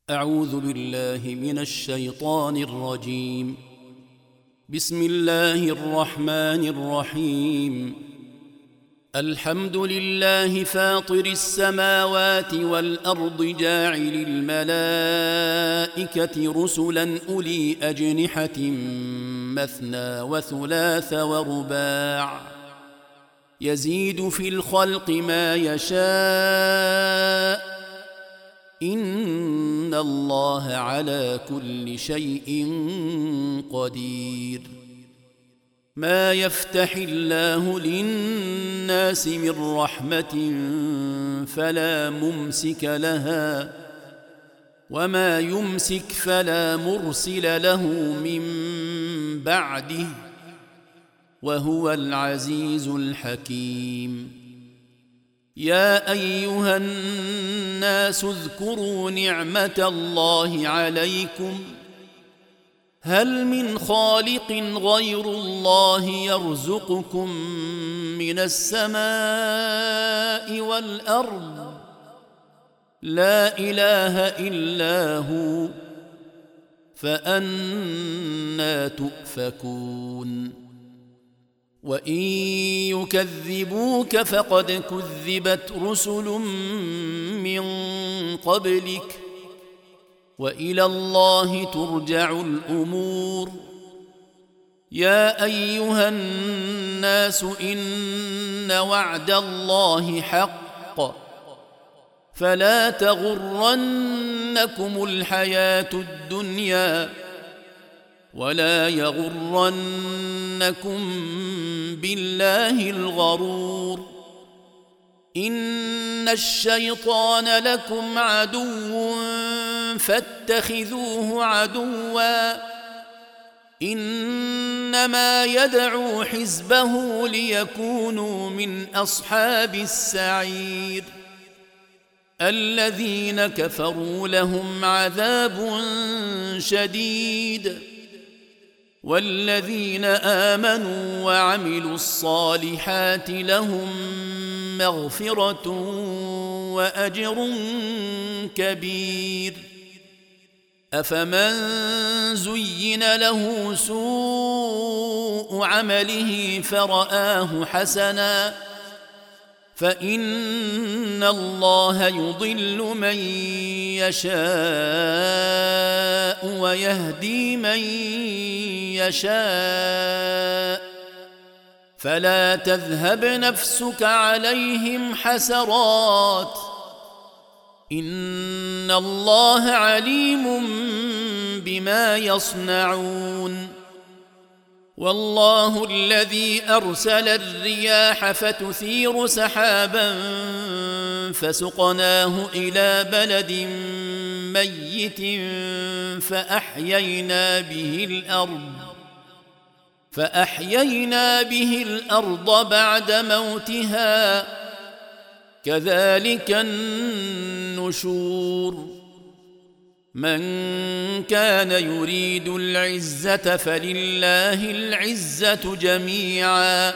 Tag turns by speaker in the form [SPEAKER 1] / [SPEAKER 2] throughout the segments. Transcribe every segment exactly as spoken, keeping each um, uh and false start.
[SPEAKER 1] أعوذ بالله من الشيطان الرجيم. بسم الله الرحمن الرحيم. الحمد لله فاطر السماوات والأرض جاعل الملائكة رسلا أولي أجنحة مثنى وثلاث ورباع يزيد في الخلق ما يشاء إن الله على كل شيء قدير. ما يفتح الله للناس من رحمة فلا ممسك لها وما يمسك فلا مرسل له من بعده وهو العزيز الحكيم. يا أيها الناس اذكروا نعمة الله عليكم هل من خالق غير الله يرزقكم من السماء والأرض لا إله إلا هو فأنى تؤفكون. وإن يكذبوك فقد كذبت رسل من قبلك وإلى الله ترجع الأمور. يا أيها الناس إن وعد الله حق فلا تغرنكم الحياة الدنيا ولا يغرنكم بالله الغرور. إن الشيطان لكم عدو فاتخذوه عدوا إنما يدعو حزبه ليكونوا من أصحاب السعير. الذين كفروا لهم عذاب شديد والذين آمنوا وعملوا الصالحات لهم مغفرة وأجر كبير. أفمن زين له سوء عمله فرآه حسنا فإن الله يضل من يشاء ويهدي من يشاء فلا تذهب نفسك عليهم حسرات إن الله عليم بما يصنعون. والله الذي أرسل الرياح فتثير سحابا فسقناه إلى بلد ميت فأحيينا به الأرض فأحيينا به الأرض بعد موتها كذلك النشور. من كان يريد العزة فلله العزة جميعا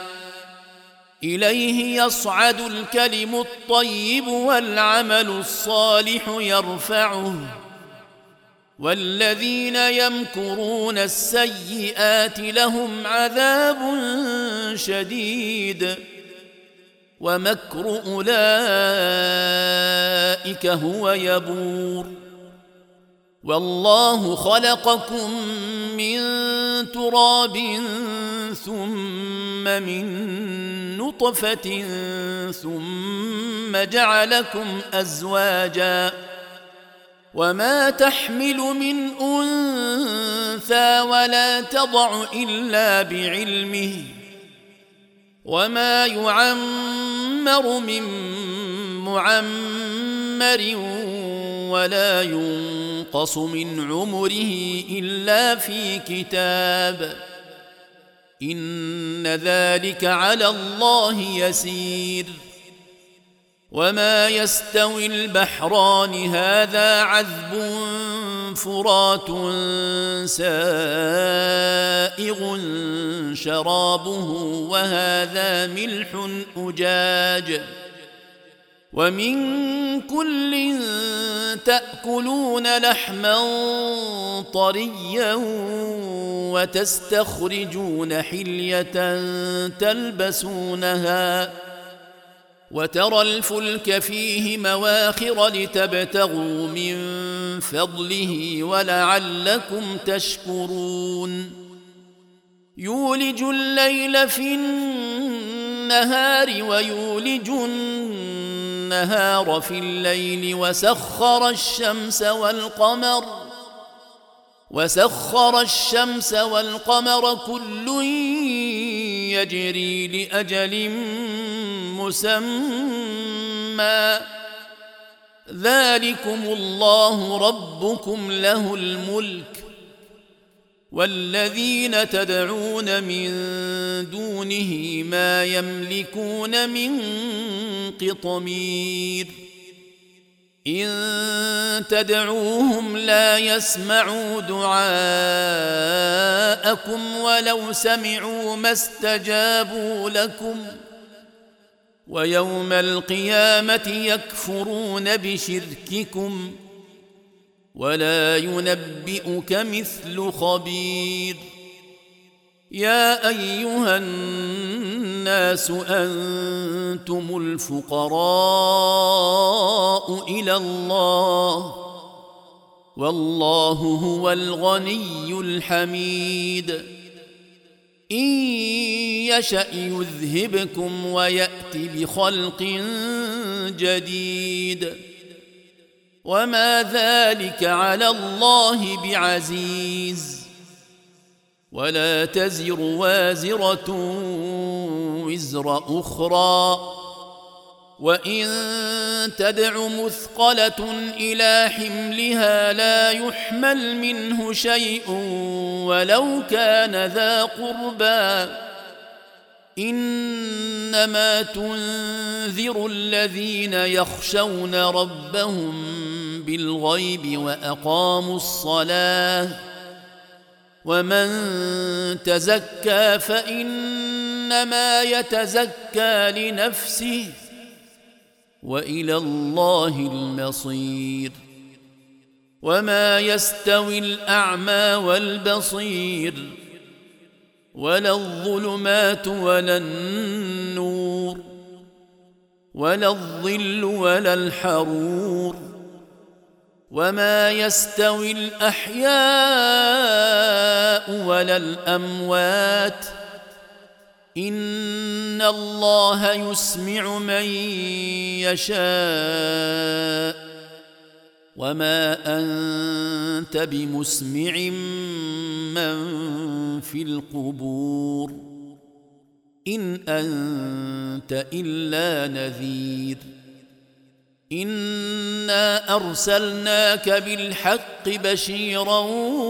[SPEAKER 1] إليه يصعد الكلم الطيب والعمل الصالح يرفعه والذين يمكرون السيئات لهم عذاب شديد ومكر أولئك هو يبور. والله خلقكم من تراب ثم من نطفة ثم جعلكم أزواجا وما تحمل من أنثى ولا تضع إلا بعلمه وما يعمر من معمر ولا ينقص من عمره إلا في كتاب إن ذلك على الله يسير. وما يستوي البحران هذا عذب فرات سائغ شرابه وهذا ملح أجاج ومن كل تأكلون لحما طريا وتستخرجون حلية تلبسونها وترى الفلك فيه مواخر لتبتغوا من فضله ولعلكم تشكرون يولج الليل في النهار ويولج النهار في الليل وسخر الشمس والقمر وسخر الشمس والقمر كل يجري لأجل مسمى ذلكم الله ربكم له الملك والذين تدعون من دونه ما يملكون من قطمير إن تدعوهم لا يسمعوا دعاءكم ولو سمعوا ما استجابوا لكم ويوم القيامة يكفرون بشرككم ولا ينبئك مثل خبير يا أيها الناس أنتم الفقراء إلى الله والله هو الغني الحميد إن يشأ يذهبكم ويأت بخلق جديد وما ذلك على الله بعزيز ولا تزر وازرة وزر أخرى وإن تدع مثقلة إلى حملها لا يحمل منه شيء ولو كان ذا قربى إنما تنذر الذين يخشون ربهم بالغيب وأقاموا الصلاة ومن تزكى فإنما يتزكى لنفسه وإلى الله المصير وما يستوي الأعمى والبصير ولا الظلمات ولا النور ولا الظل ولا الحرور وما يستوي الأحياء ولا الأموات إن الله يسمع من يشاء وما أنت بمسمع من في القبور إن أنت إلا نذير إنا أرسلناك بالحق بشيرا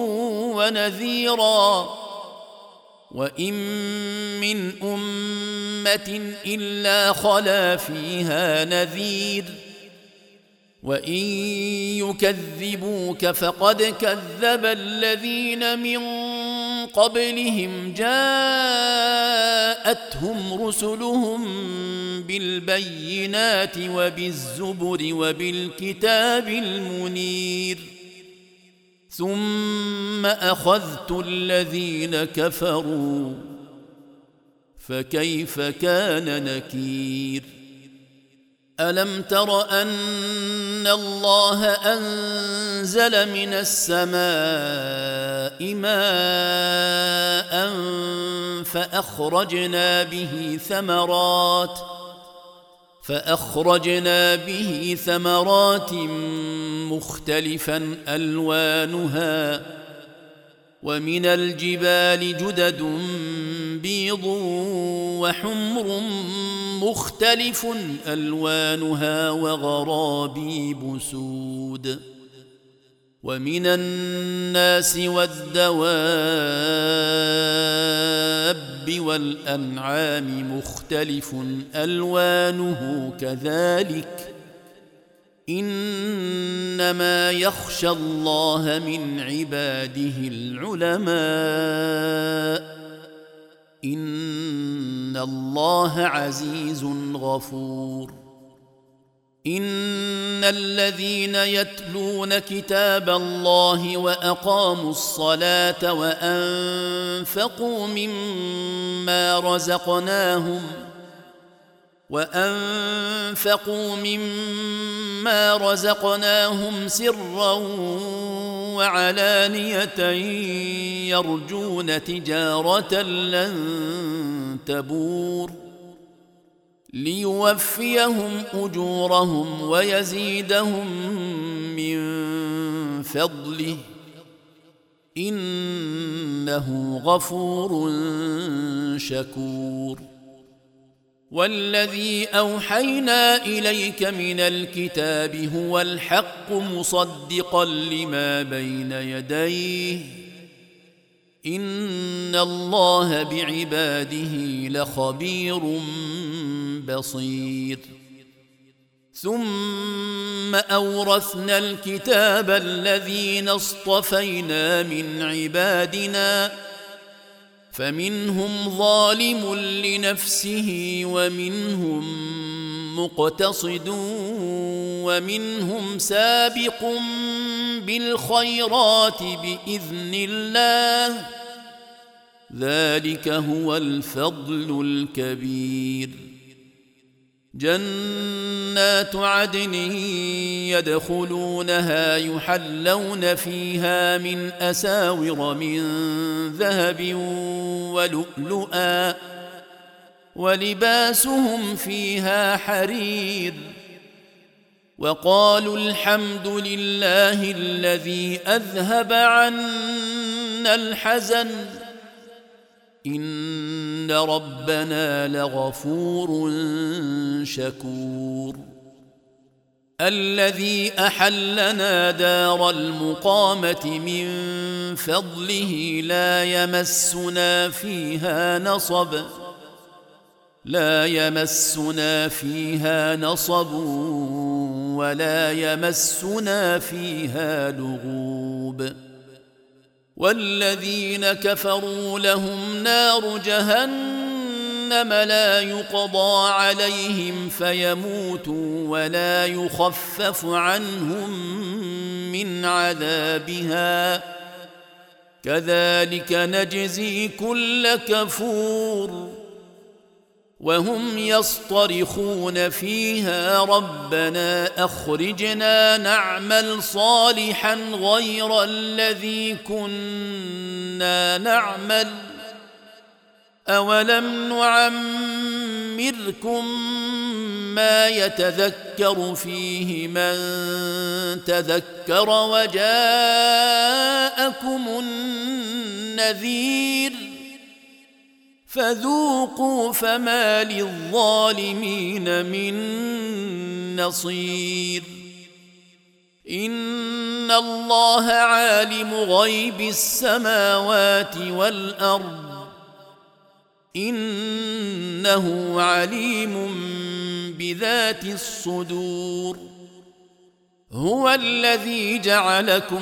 [SPEAKER 1] ونذيرا وإن من أمة إلا خلا فيها نذير وإن يكذبوك فقد كذب الذين من قبلهم جاءتهم رسلهم بالبينات وبالزبر وبالكتاب المنير ثم أخذت الذين كفروا فكيف كان نكير ألم تر أن الله أنزل من السماء ماء فأخرجنا به ثمرات فأخرجنا به ثمرات مختلفا ألوانها ومن الجبال جدد بيض وحمر مختلف ألوانها وغرابيب سود ومن الناس والدواب والأنعام مختلف ألوانه كذلك إنما يخشى الله من عباده العلماء إن الله عزيز غفور إن الذين يتلون كتاب الله وأقاموا الصلاة وأنفقوا مما رزقناهم وأنفقوا مما رزقناهم سرا وعلانية يرجون تجارة لن تبور ليوفيهم أجورهم ويزيدهم من فضله إنه غفور شكور والذي أوحينا إليك من الكتاب هو الحق مصدقا لما بين يديه إن الله بعباده لخبير بصير ثم أورثنا الكتاب الذين اصطفينا من عبادنا فمنهم ظالم لنفسه ومنهم مقتصد ومنهم سابق بالخيرات بإذن الله ذلك هو الفضل الكبير جنات عدن يدخلونها يحلون فيها من أساور من ذهب ولؤلؤا ولباسهم فيها حرير وقالوا الحمد لله الذي أذهب عنا الحزن إن ربنا لغفور شكور الذي أحلنا دار المقامة من فضله لا يمسنا فيها نصب لا يمسنا فيها نصب ولا يمسنا فيها لغوب والذين كفروا لهم نار جهنم لا يقضى عليهم فيموتوا ولا يخفف عنهم من عذابها كذلك نجزي كل كفور وهم يصطرخون فيها ربنا أخرجنا نعمل صالحا غير الذي كنا نعمل أولم نعمركم ما يتذكر فيه من تذكر وجاءكم النذير فذوقوا فما للظالمين من نصير إن الله عالم غيب السماوات والأرض إنه عليم بذات الصدور هو الذي جعلكم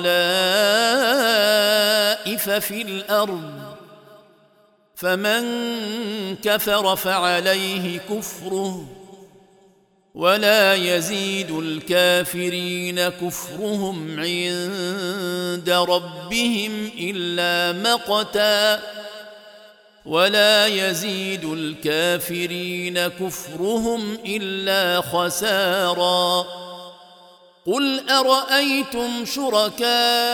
[SPEAKER 1] خلائف في الأرض فمن كفر فعليه كفره ولا يزيد الكافرين كفرهم عند ربهم إلا مقتا ولا يزيد الكافرين كفرهم إلا خسارا قل أرأيتم شركاءكم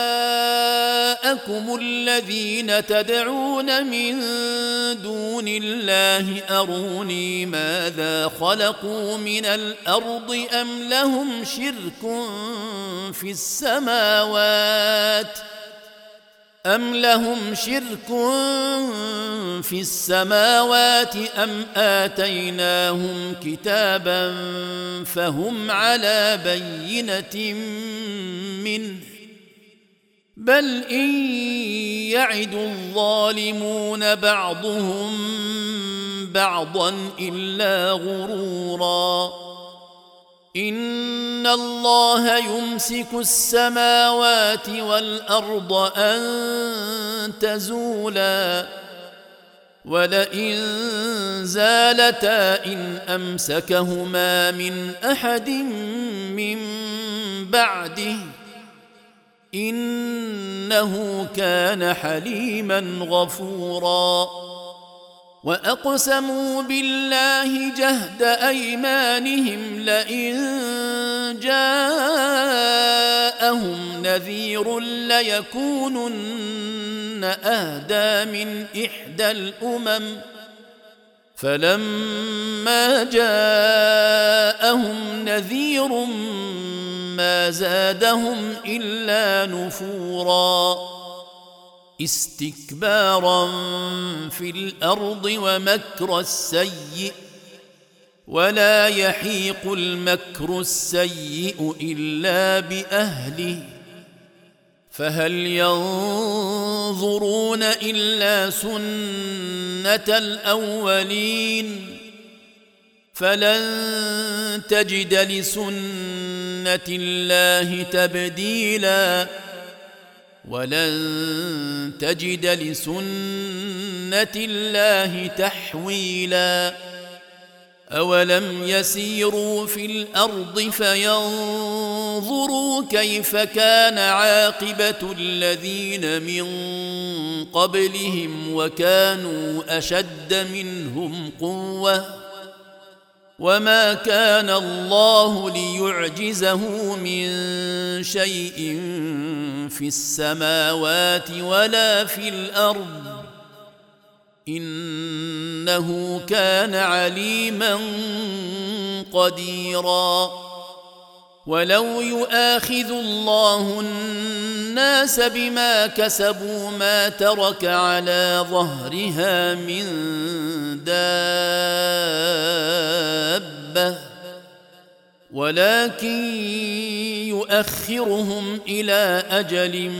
[SPEAKER 1] الذين تدعون من دون الله أروني ماذا خلقوا من الأرض أم لهم شرك في السماوات أم لهم شرك في السماوات أم آتيناهم كتابا فهم على بينة منه بل إن يعد الظالمون بعضهم بعضا إلا غرورا إن الله يمسك السماوات والأرض أن تزولا ولئن زالتا إن أمسكهما من أحد من بعده إنه كان حليما غفورا وأقسموا بالله جهد أيمانهم لئن جاءهم نذير ليكونن أهدى من إحدى الأمم فلما جاءهم نذير ما زادهم إلا نفورا استكبارا في الأرض ومكر السيء ولا يحيق المكر السيء إلا بأهله فهل ينظرون إلا سنة الأولين فلن تجد لسنة الله تبديلا ولن تجد لسنة الله تحويلا أولم يسيروا في الأرض فينظروا كيف كان عاقبة الذين من قبلهم وكانوا أشد منهم قوة وما كان الله ليعجزه من شيء في السماوات ولا في الأرض إنه كان عليما قديرا ولو يؤاخذ الله الناس بما كسبوا ما ترك على ظهرها من دابة ولكن يؤخرهم إلى أجل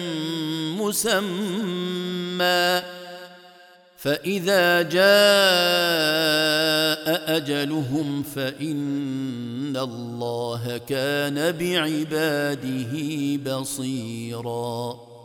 [SPEAKER 1] مسمى فإذا جاء أجلهم فإن الله كان بعباده بصيراً